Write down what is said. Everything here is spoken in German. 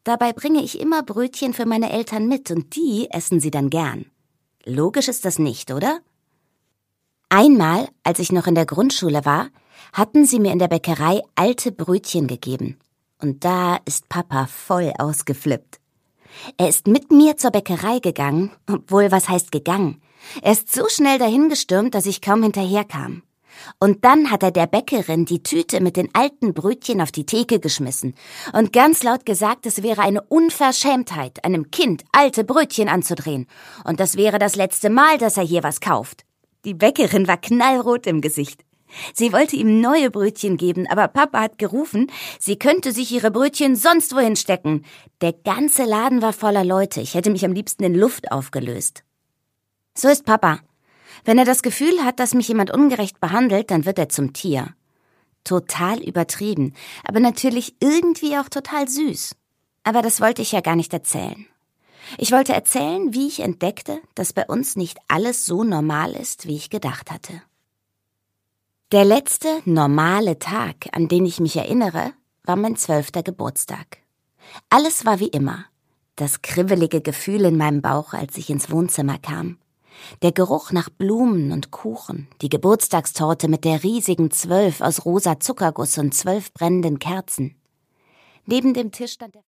Dabei bringe ich immer Brötchen für meine Eltern mit und die essen sie dann gern. Logisch ist das nicht, oder? Einmal, als ich noch in der Grundschule war, hatten sie mir in der Bäckerei alte Brötchen gegeben. Und da ist Papa voll ausgeflippt. Er ist mit mir zur Bäckerei gegangen, obwohl, was heißt gegangen? Er ist so schnell dahingestürmt, dass ich kaum hinterherkam. Und dann hat er der Bäckerin die Tüte mit den alten Brötchen auf die Theke geschmissen und ganz laut gesagt, es wäre eine Unverschämtheit, einem Kind alte Brötchen anzudrehen. Und das wäre das letzte Mal, dass er hier was kauft. Die Bäckerin war knallrot im Gesicht. Sie wollte ihm neue Brötchen geben, aber Papa hat gerufen, sie könnte sich ihre Brötchen sonst wohin stecken. Der ganze Laden war voller Leute. Ich hätte mich am liebsten in Luft aufgelöst. So ist Papa. Wenn er das Gefühl hat, dass mich jemand ungerecht behandelt, dann wird er zum Tier. Total übertrieben, aber natürlich irgendwie auch total süß. Aber das wollte ich ja gar nicht erzählen. Ich wollte erzählen, wie ich entdeckte, dass bei uns nicht alles so normal ist, wie ich gedacht hatte. Der letzte normale Tag, an den ich mich erinnere, war mein 12. Geburtstag. Alles war wie immer. Das kribbelige Gefühl in meinem Bauch, als ich ins Wohnzimmer kam. Der Geruch nach Blumen und Kuchen, die Geburtstagstorte mit der riesigen 12 aus rosa Zuckerguss und 12 brennenden Kerzen. Neben dem Tisch stand der